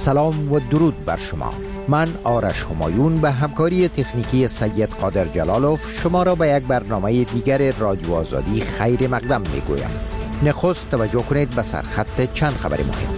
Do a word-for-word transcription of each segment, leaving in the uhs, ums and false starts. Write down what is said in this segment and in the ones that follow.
سلام و درود بر شما. من آرش همایون به همکاری تکنیکی سید قادر جلالوف شما را به یک برنامه دیگر رادیو آزادی خیر مقدم می گویم. نخست توجه کنید به سرخط چند خبر مهم.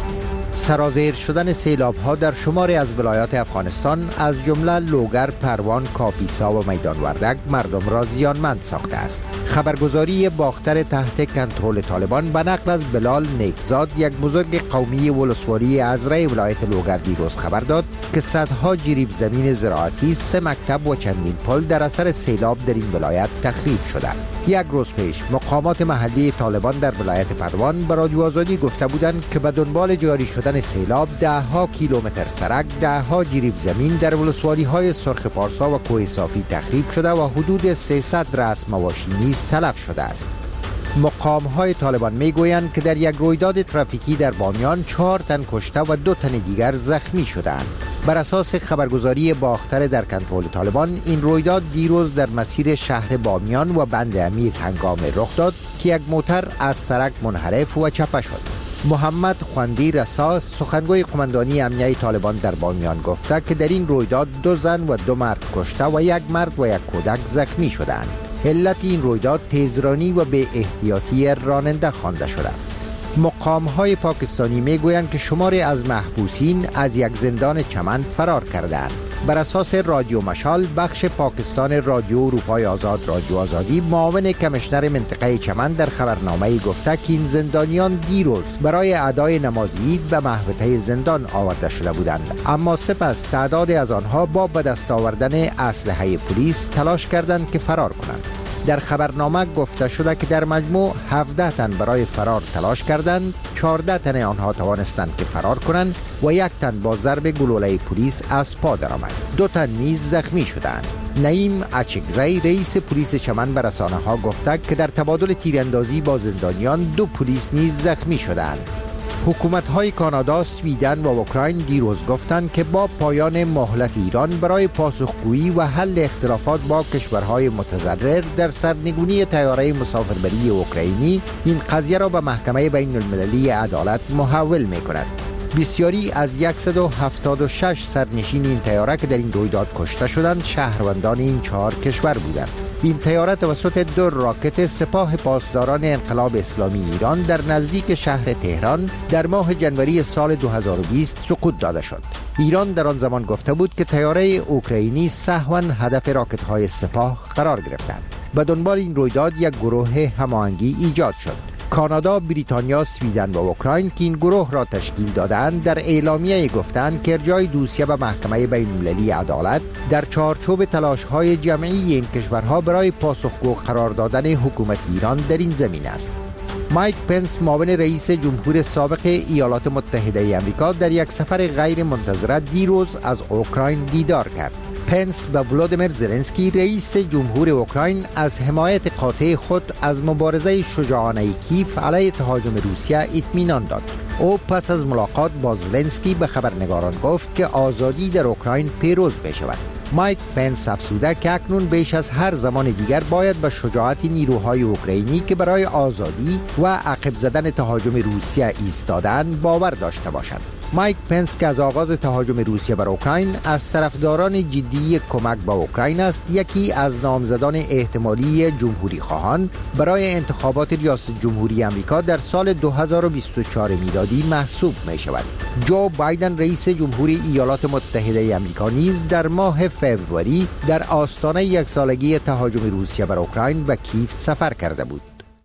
سرازیر شدن سیلاب ها در شماری از ولایات افغانستان از جمله لوگر، پروان، کاپیسا و میدان وردک مردم را زیانمند ساخته است. خبرگزاری باختر تحت کنترل طالبان به نقل از بلال نیکزاد، یک بزرگ قومی ولسوالی ازرع ولایت لوگر، دیروز خبر داد که صدها جریب زمین زراعتی، سه مکتب و چندین پل در اثر سیلاب در این ولایت تخریب شده. یک روز پیش مقامات محلی طالبان در ولایت پروان به رادیو آزادی گفته بودند که به دنبال جاری شدن سیلاب ده ها کیلومتر سرک، ده ها جریب زمین در ولسوالی های سرخ پارسا و کوه صافی تخریب شده و حدود سیصد رأس مواشی نیز تلف شده است. مقام های طالبان می گویند که در یک رویداد ترافیکی در بامیان چهار تن کشته و دو تن دیگر زخمی شدند. بر اساس خبرگزاری باختر در کنترل طالبان، این رویداد دیروز در مسیر شهر بامیان و بند امیر هنگام رخ داد که یک موتر از سرک منحرف و چپه شد. محمد خوندی رسا، سخنگوی قماندانی امنیه طالبان در بامیان، گفته که در این رویداد دو زن و دو مرد کشته و یک مرد و یک کودک زخمی شدند. علت این رویداد تیزرانی و بی احتیاطی راننده خوانده شده. مقام های پاکستانی می گویند که شماری از محبوسین از یک زندان چمن فرار کردند. بر اساس رادیو مشال، بخش پاکستان رادیو اروپای آزاد رادیو آزادی، معاون کمشنر منطقه چمن در خبرنامه‌ای گفته که این زندانیان دیروز برای ادای نماز عید به محوطه زندان آورده شده بودند، اما سپس تعدادی از آنها با به دست آوردن اسلحه پلیس تلاش کردند که فرار کنند. در خبرنامه گفته شده که در مجموع هفده تن برای فرار تلاش کردند، چهارده تن آنها توانستند که فرار کنند و یک تن با ضرب گلوله پلیس از پا درآمد. دو تن نیز زخمی شدند. نعیم اچکزی، رئیس پلیس چمن، به رسانه‌ها گفته که در تبادل تیراندازی با زندانیان دو پلیس نیز زخمی شدند. حکومت‌های کانادا، سویدن و اوکراین دیروز گفتند که با پایان مهلت ایران برای پاسخگویی و حل اختلافات با کشورهای متضرر در سرنگونی طیاره مسافربری اوکراینی، این قضیه را به محکمه بین المللی عدالت محول می‌کند. بسیاری از صد و هفتاد و شش سرنشین این طیاره که در این رویداد کشته شدند شهروندان این چهار کشور بودند. این طیاره توسط دو راکت سپاه پاسداران انقلاب اسلامی ایران در نزدیک شهر تهران در ماه جنوری سال دو هزار و بیست سقوط داده شد. ایران در آن زمان گفته بود که طیاره اوکراینی سهواً هدف راکت‌های سپاه قرار گرفتند. به دنبال این رویداد یک گروه هماهنگی ایجاد شد. کانادا، بریتانیا، سویدن و اوکراین که این گروه را تشکیل دادند در اعلامیه گفتند که ارجاع دوسیه به محکمه بین المللی عدالت در چارچوب تلاش‌های جمعی این کشورها برای پاسخگو قرار دادن حکومت ایران در این زمین است. مایک پنس، معاون رئیس جمهور سابق ایالات متحده آمریکا، در یک سفر غیر منتظره دیروز از اوکراین دیدار کرد. پنس به ولودیمیر زلنسکی، رئیس جمهور اوکراین، از حمایت قاطع خود از مبارزه شجاعانه کیف علیه تهاجم روسیه اطمینان داد. او پس از ملاقات با زلنسکی به خبرنگاران گفت که آزادی در اوکراین پیروز بشود. مایک پنس افزوده که اکنون بیش از هر زمان دیگر باید به شجاعت نیروهای اوکراینی که برای آزادی و عقب زدن تهاجم روسیه ایستادند باور داشته باشند. مایک پنس که از آغاز تهاجم روسیه بر اوکراین از طرفداران جدی کمک به اوکراین است، یکی از نامزدان احتمالی جمهوری خواهان برای انتخابات ریاست جمهوری آمریکا در سال دو هزار و بیست و چهار میلادی محسوب می شود. جو بایدن، رئیس جمهوری ایالات متحده آمریکا، نیز در ماه فوریه در آستانه یک سالگی تهاجم روسیه بر اوکراین به کیف سفر کرده بود.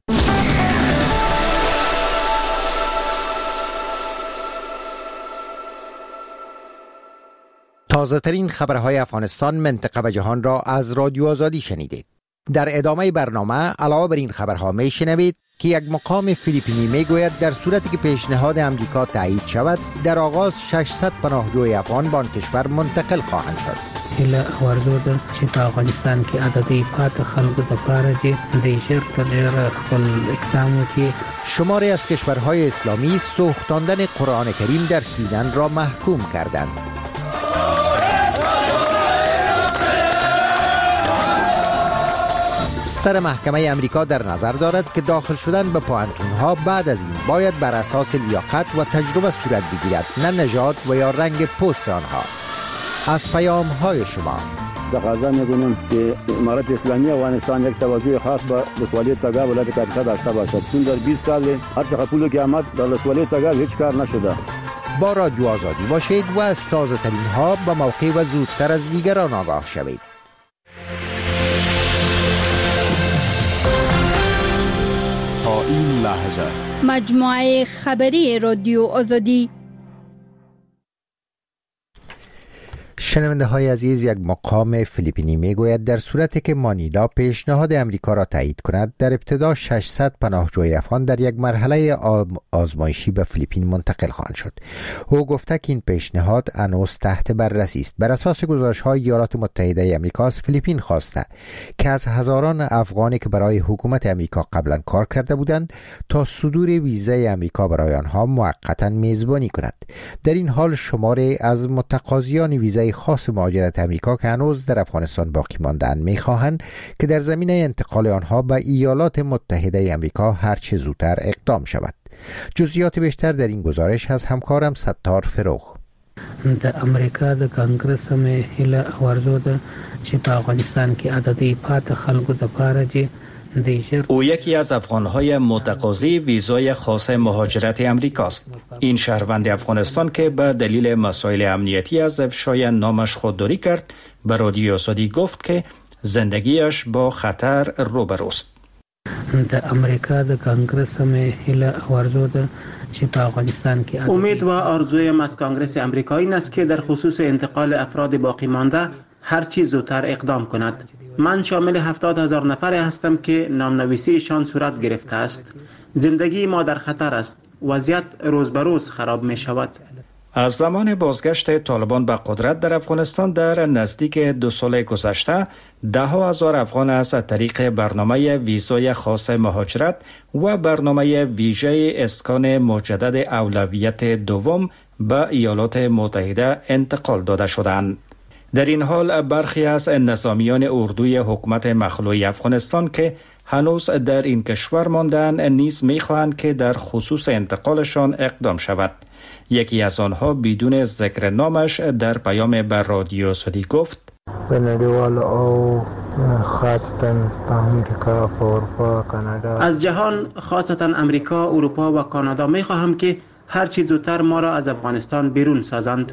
تازه ترین خبرهای افغانستان، منطقه و جهان را از رادیو آزادی شنیدید. در ادامه برنامه علاوه بر این خبرها می شنوید که یک مقام فیلیپینی می گوید در صورتی که پیشنهاد امریکا تایید شود، در آغاز ششصد پناهجوی افغان به آن کشور منتقل خواهند شد. اله ورزوده چې په افغانستان کې عددي پات خلکو د پاره چې د ژر تر ژره خپل اقدام وکړي. شماری از کشورهای اسلامی سوختاندن قرآن کریم در سویدن را محکوم کردند. سر محکمه امریکا در نظر دارد که داخل شدن به پوهنتون‌ها بعد از این باید بر اساس لیاقت و تجربه صورت بگیرد، نه نژاد و یا رنگ پوست آنها. از پیام‌های شما تقاضا می‌کنیم که امارت اسلامی افغانستان یک توجه خاص به ولسوالی تگا ولایت کاپیتا داشته باشد، چون در بیست سال هر چقدر پولی که آمد در ولسوالی تگا هیچ کار نشده. با رادیو آزادی باشید و از تازه ترین ها به موقع و زودتر از دیگران آگاه شوید. تا این لحظه مجموعه خبری رادیو آزادی. شنونده های عزیز، یک مقام فیلیپینی می گوید در صورتی که مانیلا پیشنهاد امریکا را تایید کند، در ابتدا ششصد پناهجوی افغان در یک مرحله آزمایشی به فیلیپین منتقل خواهند شد. او گفته که این پیشنهاد هنوز تحت بررسی است. بر اساس گزارش‌های ایالات متحده آمریکا از فیلیپین خواسته که از هزاران افغانی که برای حکومت امریکا قبلا کار کرده بودند تا صدور ویزای امریکا برای آنها موقتا میزبانی کند. در این حال شماری از متقاضیان ویزای خاص مهاجرت امریکا که هنوز در افغانستان باقی ماندن می‌خواهند که در زمینه انتقال آنها به ایالات متحده آمریکا هر چه زودتر اقدام شود. جزئیات بیشتر در این گزارش از همکارم ستار فروغ. د امریکا د کانګرس مې هله ورزو ده چې په افغانستان کې عددي پات خلکو د پاره چې او یکی از افغان‌های متقاضی ویزای خاص مهاجرت امریکاست. این شهروند افغانستان که به دلیل مسائل امنیتی از افشای نامش خودداری کرد، به رادیو آزادی گفت که زندگیش با خطر روبروست. د امریکا د کانګرس مې هله ورزو ده چې په افغانستان کې امید و آرزویم از کانگرس امریکا این است که در خصوص انتقال افراد باقی مانده هر چیز زودتر اقدام کند. من شامل هفتاد هزار نفر هستم که نامنویسیشان صورت گرفته است. زندگی ما در خطر است. وضعیت روز به روز خراب می شود. از زمان بازگشت طالبان به قدرت در افغانستان در نزدیک دو سال گذشته، ده ها هزار افغان از طریق برنامه ویزای خاص مهاجرت و برنامه ویژه اسکان مجدد اولویت دوم به ایالات متحده انتقال داده شدند. در این حال برخی از نظامیان اردوی حکومت مخلوع افغانستان که هنوز در این کشور ماندند نیز می‌خواهند که در خصوص انتقالشان اقدام شود. یکی از آنها بدون ذکر نامش در پیام بر رادیو آزادی گفت: به نړیوال او خاصتا په امریکا، په اروپا، کانادا، از جهان خاصتا امریکا، اروپا و کانادا می‌خواهم که هر چیز زودتر ما را از افغانستان بیرون سازند.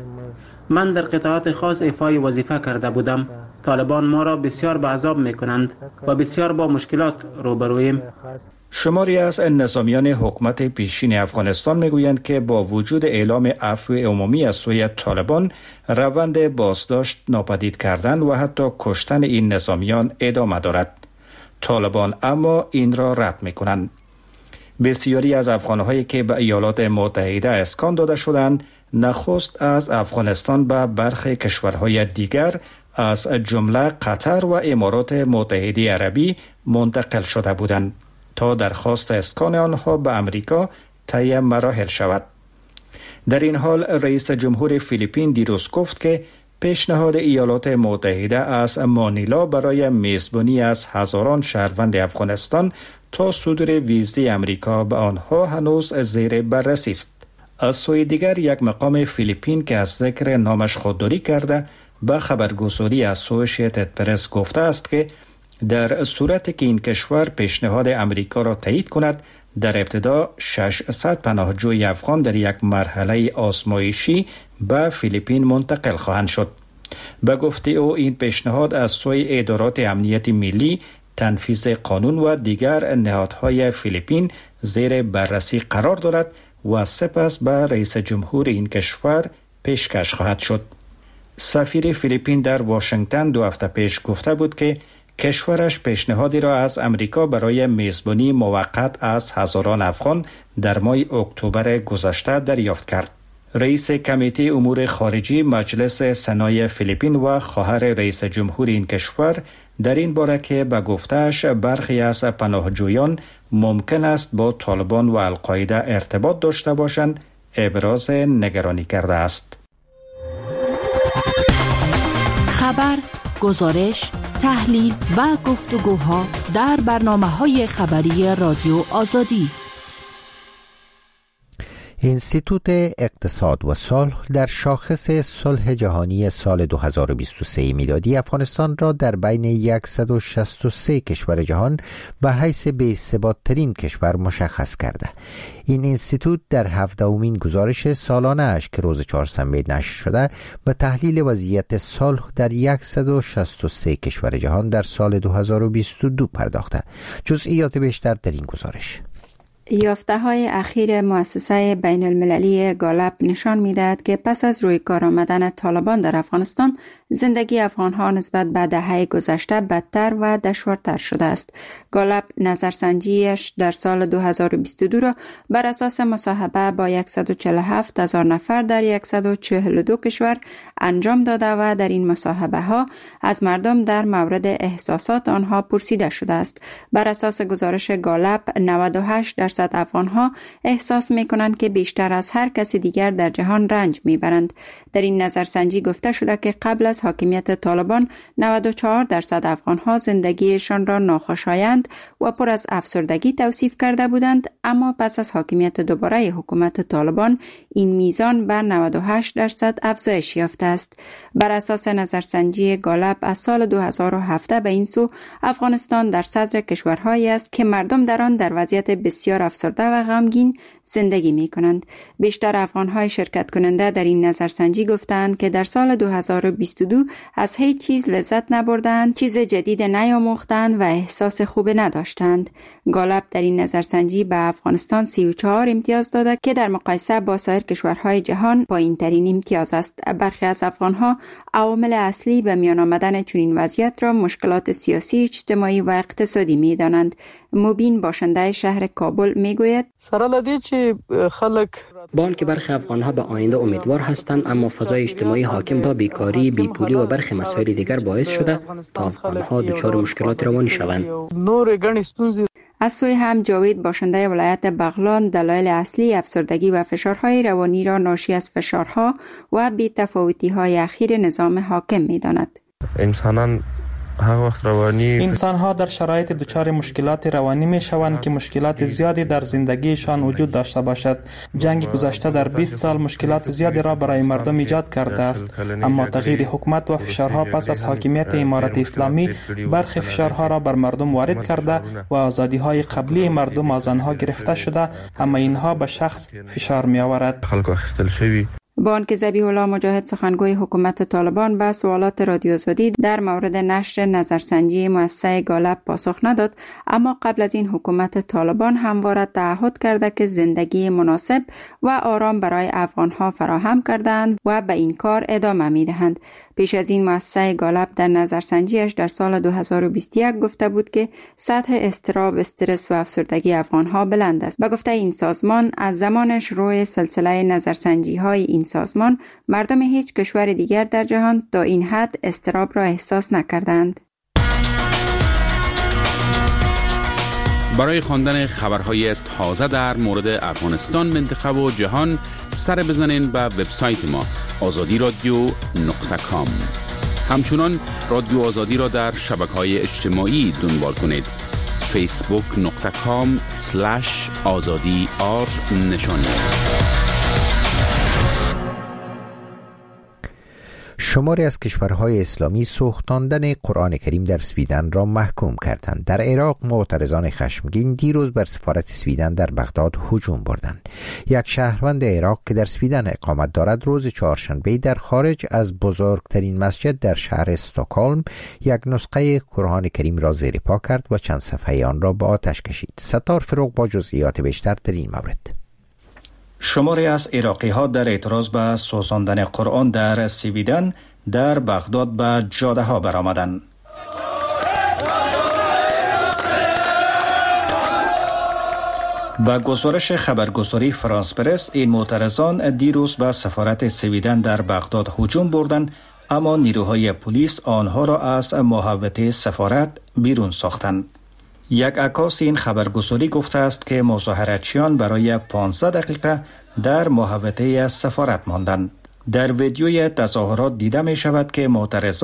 من در قطاعات خاص ایفای وظیفه کرده بودم. طالبان ما را بسیار به عذاب میکنند و بسیار با مشکلات روبرویم. شماری از نظامیان حکومت پیشین افغانستان میگویند که با وجود اعلام عفو عمومی از سوی طالبان، روند بازداشت، ناپدید کردن و حتی کشتن این نظامیان ادامه دارد. طالبان اما این را رد میکنند. بسیاری از افغانهایی که به ایالات متحده اسکان داده شدند، نخست از افغانستان به برخی کشورهای دیگر از جمله قطر و امارات متحده عربی منتقل شده بودند تا درخواست اسکان آنها به امریکا طی مراحل شود. در این حال رئیس جمهور فیلیپین دیروز گفت که پیشنهاد ایالات متحده از مانیلا برای میزبانی از هزاران شهروند افغانستان تا صدور ویزای امریکا به آنها هنوز زیر بررسی است. از سوی دیگر یک مقام فیلیپین که از ذکر نامش خودداری کرده به خبرگزاری اسوسییتد پرس گفته است که در صورتی که این کشور پیشنهاد امریکا را تایید کند، در ابتدا ششصد پناهجوی افغان در یک مرحله آزمایشی به فیلیپین منتقل خواهند شد. به گفته او این پیشنهاد از سوی ادارات امنیت ملی، تنفیذ قانون و دیگر نهادهای فیلیپین زیر بررسی قرار دارد و سپس به رئیس جمهور این کشور پیشکش خواهد شد. سفیر فیلیپین در واشنگتن دو هفته پیش گفته بود که کشورش پیشنهادی را از امریکا برای میزبانی موقت از هزاران افغان در ماه اکتبر گذشته دریافت کرد. رئیس کمیته امور خارجی مجلس سنای فیلیپین و خواهر رئیس جمهور این کشور در این باره که به گفته‌اش برخی از پناهجویان ممکن است با طالبان و القاعده ارتباط داشته باشند، ابراز نگرانی کرده است. خبر، گزارش، تحلیل و گفتگوها در برنامه‌های خبری رادیو آزادی. انستیتوت اقتصاد و صلح در شاخص صلح جهانی سال دو هزار و بیست و سه میلادی افغانستان را در بین صد و شصت و سه کشور جهان به حیث بی‌ثبات‌ترین کشور مشخص کرده. این انستیتوت در هفدهمین گزارش سالانه اش که روز چهارشنبه نشر شده به تحلیل وضعیت صلح در صد و شصت و سه کشور جهان در سال دو هزار و بیست و دو پرداخته. جزئیات بیشتر در این گزارش. یافته‌های اخیر مؤسسه بین المللی گالپ نشان می‌دهد که پس از روی کار آمدن طالبان در افغانستان، زندگی افغان‌ها نسبت به دهه گذشته بدتر و دشوارتر شده است. گالپ نظرسنجیش در سال دو هزار و بیست و دو را بر اساس مصاحبه با صد و چهل و هفت هزار نفر در صد و چهل و دو کشور انجام داده و در این مصاحبه‌ها از مردم در مورد احساسات آنها پرسیده شده است. بر اساس گزارش گالپ، نود و هشت درصد افغان‌ها احساس می‌کنند که بیشتر از هر کسی دیگر در جهان رنج می‌برند. در این نظرسنجی گفته شده که قبل از حاکمیت طالبان نود و چهار درصد افغان‌ها زندگیشان را ناخوشایند و پر از افسردگی توصیف کرده بودند، اما پس از حاکمیت دوباره حکومت طالبان این میزان به نود و هشت درصد افزایش یافته است. بر اساس نظرسنجی گالپ از سال دو هزار و هفت به این سو، افغانستان در صدر کشورهایی است که مردم در آن در وضعیت بسیار افسرده و غمگین زندگی می کنند. بیشتر افغان‌های شرکت کننده در این نظرسنجی گفتند که در سال دو هزار و بیست و دو از هیچ چیز لذت نبردند، چیز جدید نیاموختند و احساس خوب نداشتند. گالپ در این نظرسنجی به افغانستان سی و چهار امتیاز داده که در مقایسه با سایر کشورهای جهان پایین‌ترین امتیاز است. برخی از افغان‌ها عوامل اصلی به میان آمدن چنین وضعیت را مشکلات سیاسی، اجتماعی و اقتصادی می‌دانند. مبین باشنده شهر کابل میگوید با آنکه برخی افغان‌ها به آینده امیدوار هستند، اما فضای اجتماعی حاکم با بیکاری، بیپولی و برخی مسائل دیگر باعث شده تا افغان‌ها دچار مشکلات روانی شوند. از سوی هم جاوید باشنده ولایت بغلان دلایل اصلی افسردگی و فشارهای روانی را ناشی از فشارها و بی‌تفاوتی‌های اخیر نظام حاکم می‌داند. انسانان انسان ها در شرایط دچار مشکلات روانی می شوند که مشکلات زیادی در زندگیشان وجود داشته باشد. جنگ گذشته در بیست سال مشکلات زیادی را برای مردم ایجاد کرده است، اما تغییر حکومت و فشارها پس از حاکمیت امارت اسلامی برخی فشارها را بر مردم وارد کرده و آزادی های قبلی مردم از آنها گرفته شده، اما اینها به شخص فشار می آورد. با آنکه ذبیح الله مجاهد سخنگوی حکومت طالبان به سوالات رادیو آزادی در مورد نشر نظرسنجی مؤسسه گالپ پاسخ نداد، اما قبل از این حکومت طالبان همواره تعهد کرده که زندگی مناسب و آرام برای افغانها فراهم کردند و به این کار ادامه می‌دهند. پیش از این مؤسسه گالپ در نظرسنجیش در سال دو هزار و بیست و یک گفته بود که سطح اضطراب، استرس و افسردگی افغانها بلند است. به گفته این سازمان، از زمانش روی سلسله نظرسنجی‌های این سازمان، مردم هیچ کشور دیگر در جهان تا این حد اضطراب را احساس نکردند. برای خواندن خبرهای تازه در مورد افغانستان، منطقه و جهان سر بزنین به وبسایت ما آزادی رادیو نقطه کام. همچنان رادیو آزادی را در شبکه‌های اجتماعی دنبال کنید. فیسبوک نقطه کام سلش آزادی آر نشانی است. شماری از کشورهای اسلامی سوختاندن قرآن کریم در سویدن را محکوم کردند. در عراق معترضان خشمگین دیروز بر سفارت سویدن در بغداد هجوم بردند. یک شهروند عراق که در سویدن اقامت دارد روز چهارشنبه در خارج از بزرگترین مسجد در شهر استکهلم یک نسخه قرآن کریم را زیر پا کرد و چند صفحه آن را به آتش کشید. ستار فروغ با جزئیات بیشتر در این مورد. شماری از عراقی ها در اعتراض به سوزاندن قرآن در سویدن در بغداد به جاده ها برآمدند. با گزارش خبرگزاری فرانس پرس، این معترضان دیروز به سفارت سویدن در بغداد هجوم بردند، اما نیروهای پلیس آنها را از محوطه سفارت بیرون ساختند. یک عکاس این خبرگزاری گفته است که مظاهراتچیان برای پانزده دقیقه در محوطه سفارت ماندند. در ویدیوی تظاهرات دیده می شود که معترضان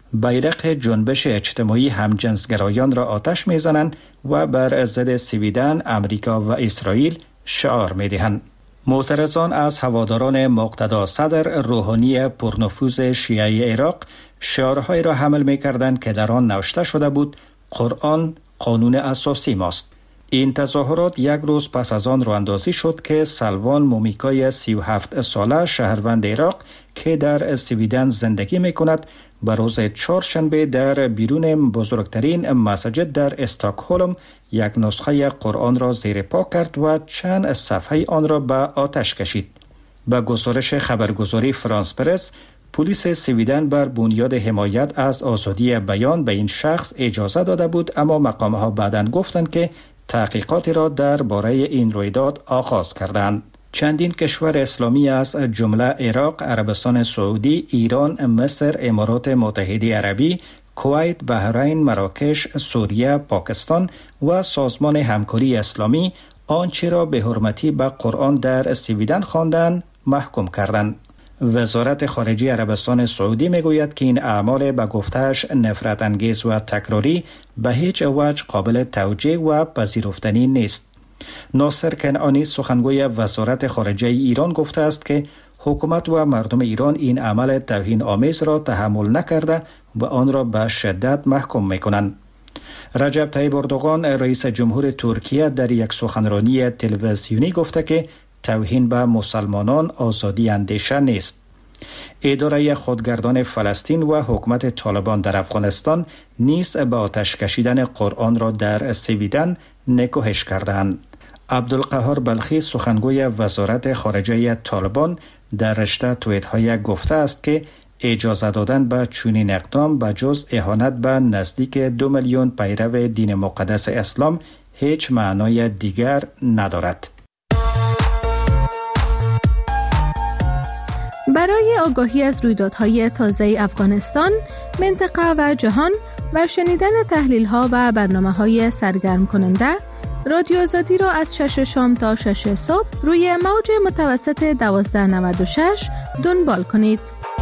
بیرق جنبش اجتماعی همجنسگرایان را آتش میزنند و بر ضد سویدن، امریکا و اسرائیل شعار میدهند. معترضان از هواداران مقتدا صدر روحانی پرنفوذ شیعه عراق شعارهایی را حمل می‌کردند که در آن نوشته شده بود قرآن قانون اساسی ماست. این تظاهرات یک روز پس از آن راه‌اندازی شد که سلوان مومیکای سی و هفت ساله شهروند عراق که در سویدن زندگی می‌کند به روز چهارشنبه در بیرون بزرگترین مسجد در استکهلم یک نسخه قرآن را زیر پا کرد و چند صفحه آن را به آتش کشید. به گزارش خبرگزاری فرانس پرس، پلیس سویدن بر بنیاد حمایت از آزادی بیان به این شخص اجازه داده بود، اما مقام‌ها بعداً گفتند که تحقیقاتی را درباره این رویداد آغاز کردند. چندین کشور اسلامی از جمله عراق، عربستان سعودی، ایران، مصر، امارات متحده عربی، کویت، بحرین، مراکش، سوریه، پاکستان و سازمان همکاری اسلامی آنچه را به حرمتی به قرآن در سویدن خواندند محکوم کردند. وزارت خارجه عربستان سعودی میگوید که این اعمال به گفته‌اش نفرت انگیز و تکراری به هیچ وجه قابل توجیه و پذیرفتنی نیست. ناصر کنعانی سخنگوی وزارت خارجه ایران گفته است که حکومت و مردم ایران این عمل توهین آمیز را تحمل نکرده و آن را به شدت محکوم میکنند. رجب طیب اردوغان رئیس جمهور ترکیه در یک سخنرانی تلویزیونی گفته که توهین به مسلمانان آزادی اندیشه نیست. اداره خودگردان فلسطین و حکومت طالبان در افغانستان نیز به آتش کشیدن قرآن را در سویدن نکوهش کردند. عبدالقهار بلخی سخنگوی وزارت خارجه طالبان در رشته توییت‌های گفته است که اجازه دادن به چنین اقدام به جز اهانت به نزدیک دو میلیون پیرو دین مقدس اسلام هیچ معنای دیگر ندارد. برای آگاهی از رویدادهای تازه افغانستان، منطقه و جهان و شنیدن تحلیل‌ها و برنامه‌های سرگرم کننده، رادیو آزادی را از شش شام تا شش صبح روی موج متوسط دوازده نود و شش دنبال کنید.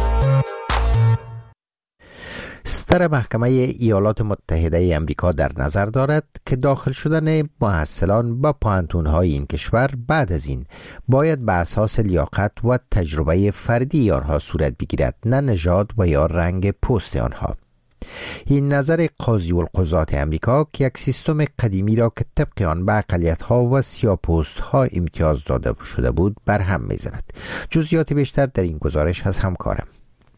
ستر محکمه ایالات متحده امریکا در نظر دارد که داخل شدن محصلان به پوهنتون‌های این کشور بعد از این باید به اساس لیاقت و تجربه فردی آنها صورت بگیرد، نه نژاد و یا رنگ پوست آنها. این نظر قاضی القضات امریکا که یک سیستم قدیمی را که طبق آن به اقلیت‌ها و سیاه‌پوست‌ها امتیاز داده شده بود برهم می‌زند. جزئیات بیشتر در این گزارش از همکارم.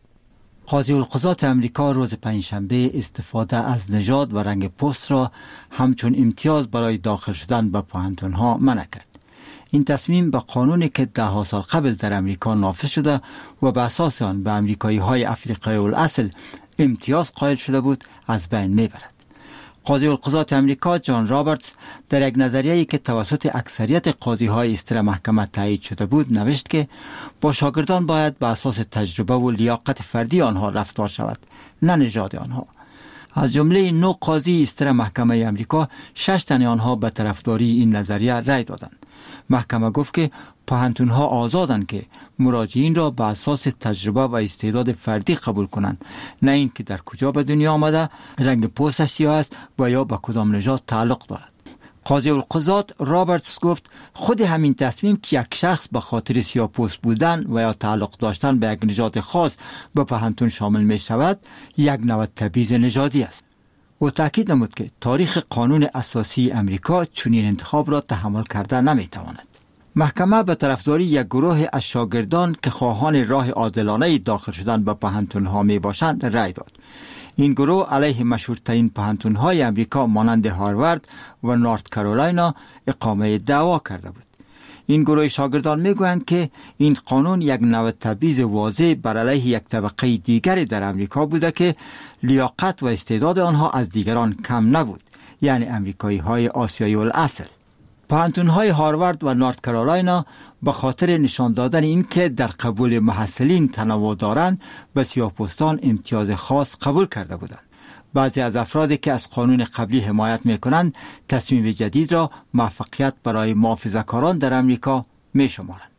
قاضی القضات امریکا روز پنجشنبه استفاده از نژاد و رنگ پوست را همچون امتیاز برای داخل شدن به پوهنتون‌ها منع کرد. این تصمیم به قانونی که ده ها سال قبل در امریکا نافذ شده و به اساس آن به امریکایی‌های افریقایی الاصل امتیاز قائل شده بود از بین میبرد. قاضی القضات امریکا جان رابرتس در یک نظریه‌ای که توسط اکثریت قاضی‌های استر محکمه تایید شده بود نوشت که با شاگردان باید به اساس تجربه و لیاقت فردی آنها رفتار شود، نه نژاد آنها. از جمله نه قاضی استر محکمه امریکا، شش تن آنها به طرفداری این نظریه رأی دادند. محکمه گفت که پوهنتون‌ها آزادند که مراجعین را به اساس تجربه و استعداد فردی قبول کنند، نه اینکه در کجا به دنیا آمده، رنگ پوستش سیاه است و یا به کدام نژاد تعلق دارد. قاضی القضات رابرتس گفت خود همین تصمیم که یک شخص به خاطر سیاه‌پوست بودن و یا تعلق داشتن به یک نژاد خاص به پوهنتون شامل می شود، یک نوع تبعیض نژادی است. او تاکید نمود که تاریخ قانون اساسی امریکا چنین انتخاب را تحمل کرده نمی تواند. محکمه به طرفداری یک گروه از شاگردان که خواهان راه عادلانه داخل شدن به پوهنتون‌ها می باشند رأی داد. این گروه علیه مشهورترین پوهنتون‌های امریکا مانند هاروارد و نورت کارولاینا اقامه دعوا کرده بود. این گروه شاگردان میگویند که این قانون یک نوع تبعیض واضح بر علیه یک طبقه دیگری در امریکا بوده که لیاقت و استعداد آنها از دیگران کم نبود، یعنی امریکایی‌های آسیایی الاصل. پوهنتون‌های هاروارد و نورت کارولاینا به خاطر نشان دادن این که در قبول محصلین تنوع دارند به سیاه‌پوستان امتیاز خاص قبول کرده بودند. بعضی از افرادی که از قانون قبلی حمایت می‌کنند تصمیم جدید را موفقیت برای محافظه‌کاران در امریکا می‌شمارند.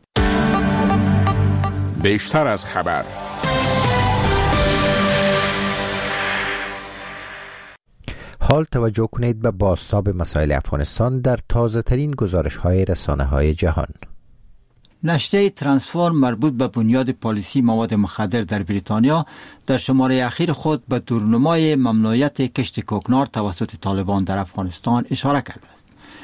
بیشتر از خبر حال توجه کنید به بازتاب مسائل افغانستان در تازه ترین گزارش های رسانه های جهان. نشریه ترانسفورم مربوط به بنیاد پالیسی مواد مخدر در بریتانیا در شماره اخیر خود به دورنمای ممنوعیت کشت کوکنار توسط طالبان در افغانستان اشاره کرده است.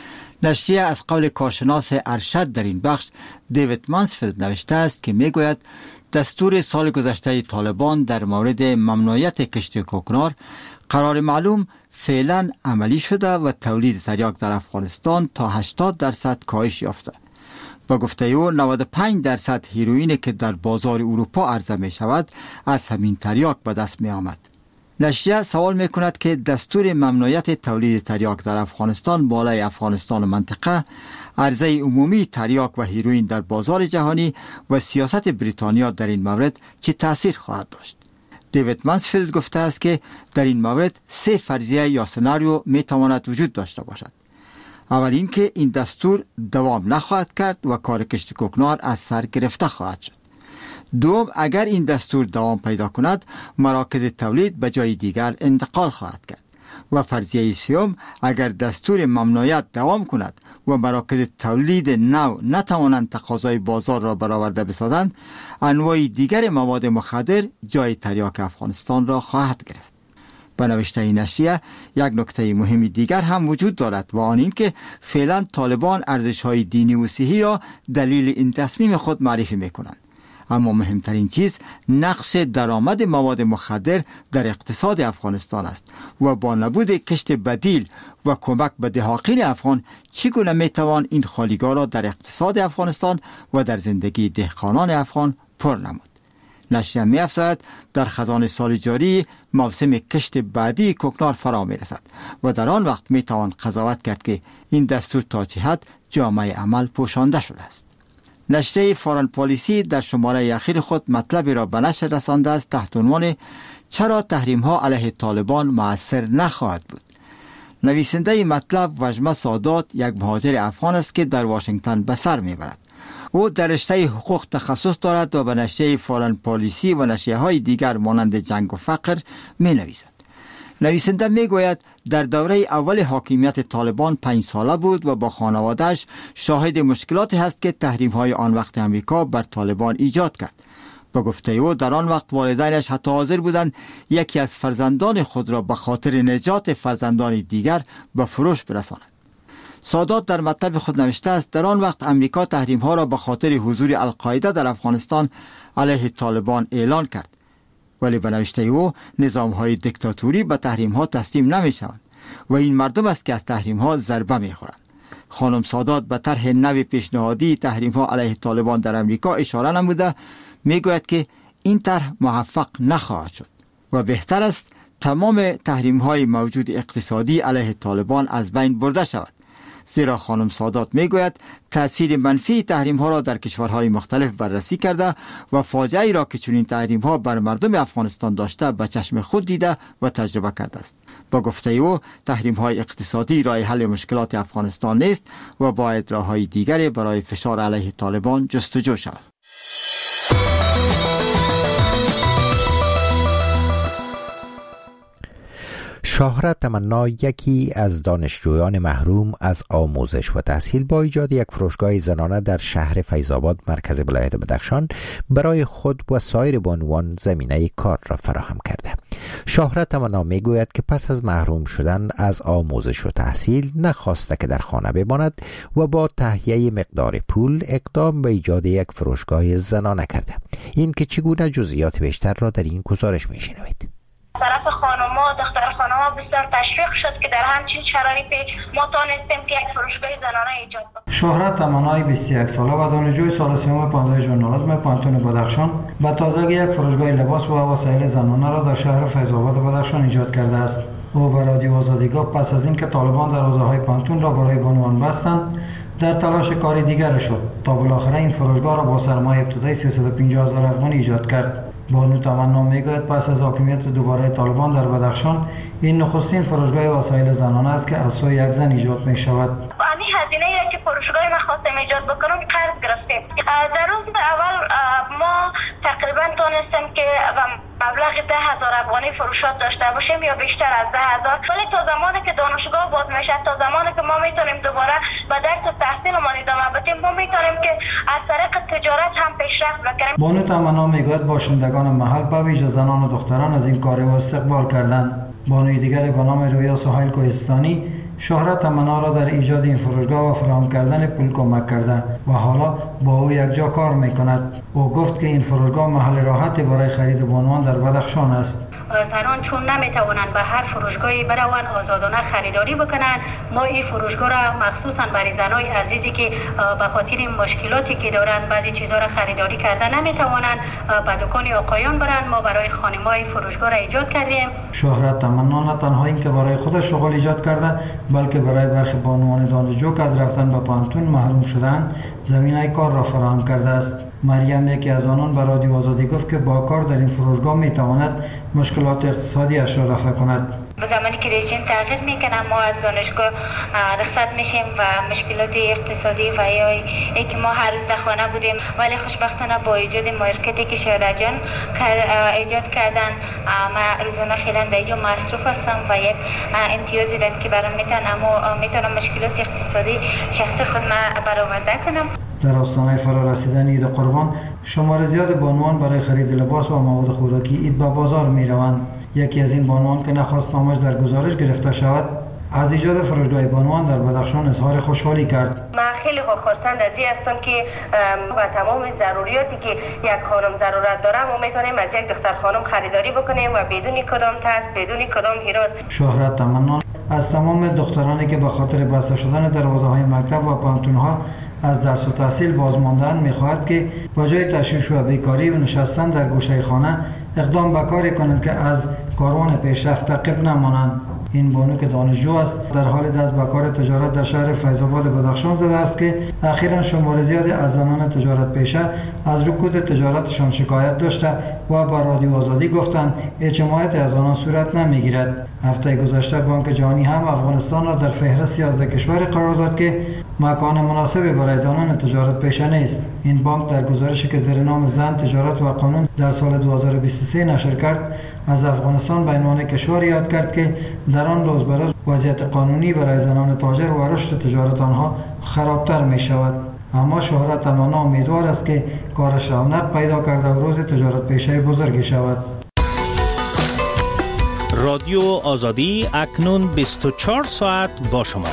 نشریه از قول کارشناس ارشد در این بخش دیوید مانسفیلد نوشته است که میگوید دستور سال گذشته طالبان در مورد ممنوعیت کشت کوکنار قرار معلوم فعلا عملی شده و تولید تریاک در افغانستان تا هشتاد درصد کاهش یافته. با گفته او نود و پنج درصد هیروئینی که در بازار اروپا عرضه می شود از همین تریاک به دست می آمد. نشریه سوال می کند که دستور ممنوعیت تولید تریاک در افغانستان بالای افغانستان و منطقه، عرضه عمومی تریاک و هیروئین در بازار جهانی و سیاست بریتانیا در این مورد چه تأثیر خواهد داشت. دیوید مانسفیلد گفته است که در این مورد سه فرضیه یا سناریو می تواند وجود داشته باشد. اول این که این دستور دوام نخواهد کرد و کار کشت کوکنار از سر گرفته خواهد شد. دوم، اگر این دستور دوام پیدا کند مراکز تولید به جای دیگر انتقال خواهد کرد. و فرضیه سوم، اگر دستور ممنوعیت دوام کند و مراکز تولید نو نتوانند تقاضای بازار را برآورده بسازند، انواع دیگر مواد مخدر جای تریاک افغانستان را خواهد گرفت. به نوشته این نشریه یک نکته مهم دیگر هم وجود دارد و آن این که فعلا طالبان ارزش‌های دینی و صحی را دلیل این تصمیم خود معرفی می‌کنند. اما مهمترین چیز نقش درآمد مواد مخدر در اقتصاد افغانستان است و با نبود کشت بدیل و کمک به دهاقین افغان چگونه میتوان این خالیگاه را در اقتصاد افغانستان و در زندگی دهقانان افغان پر نمود. نشریه می‌افزاید در خزان سال جاری موسم کشت بعدی کوکنار فرا می‌رسد و در آن وقت میتوان قضاوت کرد که این دستور تا چه حد جامعه عمل پوشانده شده است. نشریه فارن پالیسی در شماره اخیر خود مطلبی را به نشر رسانده است تحت عنوان چرا تحریم ها علیه طالبان مؤثر نخواهد بود. نویسنده مطلب وجمه سادات یک مهاجر افغان است که در واشنگتن به سر میبرد. او در رشته حقوق تخصص دارد و به نشریه فارن پالیسی و نشریه های دیگر مانند جنگ و فقر می نویسد. نویسنده می گوید در دوره اول حاکمیت طالبان پنج ساله بود و با خانوادهش شاهد مشکلاتی هست که تحریم های آن وقت امریکا بر طالبان ایجاد کرد. با گفته او در آن وقت والدینش حتی حاضر بودند یکی از فرزندان خود را به خاطر نجات فرزندان دیگر به فروش برساند. سادات در مطلب خود نوشته است در آن وقت امریکا تحریم ها را به خاطر حضور القاعده در افغانستان علیه طالبان اعلان کرد. ولی به نوشته او نظام های دیکتاتوری به تحریم ها تسلیم نمی شوند و این مردم است که از تحریم ها ضربه می خورند. خانم سادات به طرح نو پیشنهادی تحریم ها علیه طالبان در امریکا اشاره نموده می گوید که این طرح موفق نخواهد شد و بهتر است تمام تحریم های موجود اقتصادی علیه طالبان از بین برده شود. زیرا خانم سادات می گوید تأثیر منفی تحریم ها را در کشورهای مختلف بررسی کرده و فاجعه‌ای را که چنین تحریم ها بر مردم افغانستان داشته به چشم خود دیده و تجربه کرده است. با گفته او تحریم های اقتصادی راه حل مشکلات افغانستان نیست و باید راه‌های دیگری برای فشار علیه طالبان جستجو شود. شهرت تمنا یکی از دانشجویان محروم از آموزش و تحصیل با ایجاد یک فروشگاه زنانه در شهر فیض‌آباد مرکز ولایت بدخشان برای خود و سایر بانوان زمینه کار را فراهم کرده. شهرت تمنا میگوید که پس از محروم شدن از آموزش و تحصیل نخواسته که در خانه بماند و با تهیه مقدار پول اقدام به ایجاد یک فروشگاه زنانه کرده. این که چگونه جزئیات بیشتر را در این گزارش میشنوید. طرف خانم‌ها دختر خانم‌ها بسیار تشویق شد که در همچین شرایطی ما توانستیم که یک فروشگاه زنانه ایجاد کنیم. شهرت تمنای بیست و یک ساله و دانشجوی سال سوم پانزده ژورنالیسم پانتون بدخشان با تازگی یک فروشگاه لباس و وسایل زنانه را در شهر فیض‌آباد بدخشان ایجاد کرده است. او به رادیو آزادی گفت پس از اینکه طالبان دروازه‌های پانتون را برای بانوان بستند در تلاش کاری دیگر شد تا بالاخره این فروشگاه را با سرمایه ابتدایی سیصد و پنجاه هزار افغان ایجاد کرد. بانو تمنا میگوید پس از حاکمیت دوباره طالبان در بدخشان این نخستین فروشگاه وسایل زنانه است که از سوی یک زن ایجاد می شود. همین هزینه ای که فروشگاه ما خواستیم ایجاد بکنیم قرض گرفتیم. در روز اول ما تقریبا تونستیم که مبلغ ده هزار افغانی فروشات داشته باشیم یا بیشتر از ده هزار، ولی تا زمانی که دانشگاه باز میشه، تا زمانی که ما میتونیم دوباره به درس و تحصیلمان ادامه بدیم، ما میتونیم که از طریق تجارت هم پیشرفت بکنیم. بانو تمنا میگوید باشندگان محل به ویژه زنان و دختران از این کار استقبال کردند. بانوی دیگری به نام رویا سهیل کوهستانی شهرت تمنا را در ایجاد این فروشگاه و فراهم کردن پول کمک کرده و حالا با او یک جا کار میکند. او گفت که این فروشگاه محل راحتی برای خرید بانوان در بدخشان است. زنان چون نمیتوانند به هر فروشگاهی بروند آزادانه خریداری بکنند، ما این فروشگاه را مخصوصا برای زنای عزیزی که به خاطر مشکلاتی که دارند بعضی چیزا را خریداری کردن نمیتوانند به دکان آقایان برند، ما برای خانم‌های فروشگاه را ایجاد کردیم. شهرت تمنا نه تنها این که برای خودش شغل ایجاد کرده، بلکه برای برخی بانوان دانشجو که از رفتن به پانتون محروم شدند زمینه کار را فراهم کرده است. مریم یکی از آنان به رادیو آزادی گفت که با کار در این فروشگاه میتواند مشکلات اقتصادی اش را رفع کند. به زمانی که رژیم تغییر میکنه ما از دانشگاه رخصت میشیم و مشکلات اقتصادی و یا ای که ما هر روز در خانه بودیم، ولی خوشبختانه با ایجاد مارکتی که شهرت جان ایجاد کردن ما روزانه خیلی در اینجا مصروف هستم و یک امتیازی دست که برام میتونم اما میتونم مشکلات اقتصادی شخص خود ما برآورده کنم. در آستانه فرا رسیدن عید قربان شمار زیاد بانوان برای خرید لباس و مواد خوراکی عید به بازار میروند. یکی از این بانوان که نخواست نامش در گزارش گرفته شود از ایجاد فروشگاه بانوان در بدخشان اظهار خوشحالی کرد. من خیلی خرسند از این هستم که با تمام ضروریاتی که یک خانم ضرورت داره ما میتونیم از یک دختر خانم خریداری بکنیم و بدون کدام ترس، بدون کدام هراس. شهرت تمنا از تمام دخترانی که به خاطر بسته شدن دروازه‌های مکتب و پانتون‌ها از درس و تحصیل باز ماندن میخواهد که با جای تشویش و بیکاری و نشستن در گوشه خانه اقدام به کاری کنند که از کاروان پیشرفت تعقیب نمانند. این بانو که دانشجو است در حال دست به کار تجارت در شهر فیض آباد بدخشان زده است که اخیراً شمار زیادی از زنان تجارت پیشه از رکود تجارتشان شکایت داشته و با رادیو آزادی گفتند هیچ حمایتی از آنها صورت نمیگیرد. هفته گذشته بانک جهانی هم افغانستان را در فهرست یازده کشور قرار داد که مکان مناسبی برای زنان تجارت پیشه نیست. این بانک در گزارشی که زیر نام زن تجارت و قانون در سال دو هزار و بیست و سه نشر کرد از افغانستان به عنوان کشور یاد کرد که در آن روز به روز وضعیت قانونی برای زنان تاجر و رشد تجارت آنها خرابتر می شود. اما شهرت تمنا امیدوار است که کارش رونق پیدا کرده و روز تجارت پیشه بزرگی شود. رادیو آزادی اکنون بیست و چهار ساعت با شما.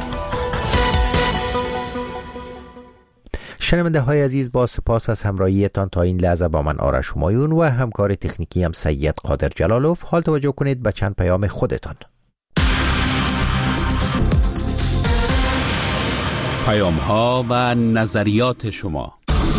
شنونده های عزیز با سپاس از همراهیتان تا این لحظه با من آرش همایون و همکار تکنیکی هم سید قادر جلالوف. حال توجه کنید به چند پیام خودتان. پیام ها و نظریات شما.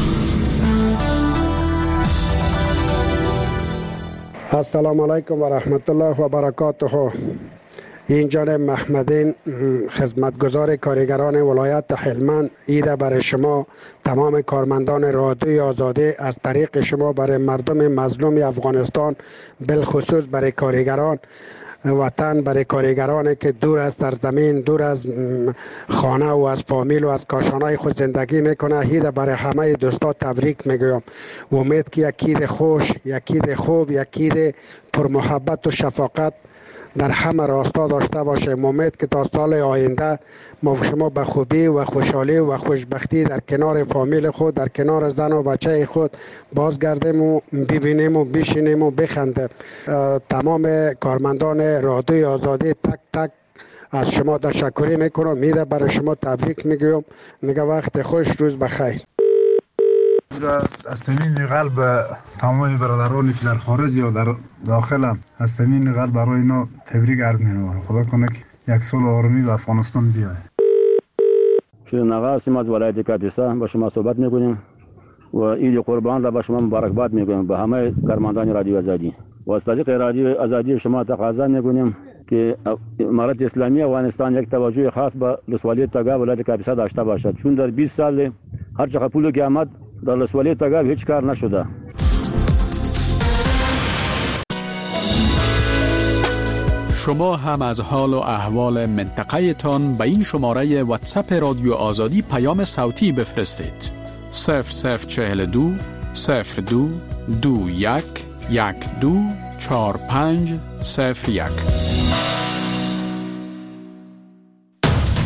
السلام علیکم و رحمت الله و برکاته. این جانب محمدین خدمتگزار کارگران ولایت هلمند ایده برای شما تمام کارمندان رادیوی آزادی از طریق شما برای مردم مظلوم افغانستان بالخصوص برای کارگران وطن، برای کارگرانی که دور از سرزمین، دور از خانه و از فامیل و از کاشانهای خود زندگی میکنه، ایده برای همه دوستا تبریک میگویم. امید که یک عید خوش، یک عید خوب، یک عید پر محبت و شفقت در همه راستا داشته باشه. امید که تا سال آینده ما شما به خوبی و خوشحالی و خوشبختی در کنار فامیل خود، در کنار زن و بچه خود بازگردیم و ببینیم و بشینیم و بخندیم. تمام کارمندان رادیوی آزادی تک تک از شما تشکر میکنم. میده برای شما تبریک میگویم. میگه وقت خوش، روز بخیر. از صمیم قلب تمام برادرانی که در خارج یا در داخل هم از صمیم قلب برای اینا تبریک عرض می‌نمایم. خدا کنه که یک سال آرامی به افغانستان بیاید. شیرین آقا هستیم از ولایت کاپیسا، با شما صحبت می‌کنیم و عید قربان را به شما مبارکباد می‌گویم به همه کارمندان رادیو آزادی. و از طریق رادیو آزادی شما تقاضا می‌کنیم که امارت اسلامی افغانستان یک توجه خاص به ولسوالی تگا ولایت کاپیسا داشته باشد، چون در بیست سال هر چقدر پول که آمد در ولسوالی تگا هیچ کار نشده. شما هم از حال و احوال منطقه تان به این شماره واتساپ رادیو آزادی پیام صوتی بفرستید. صفر صفر چهل دو صفر دو دو یک یک دو چهار پنج صفر یک.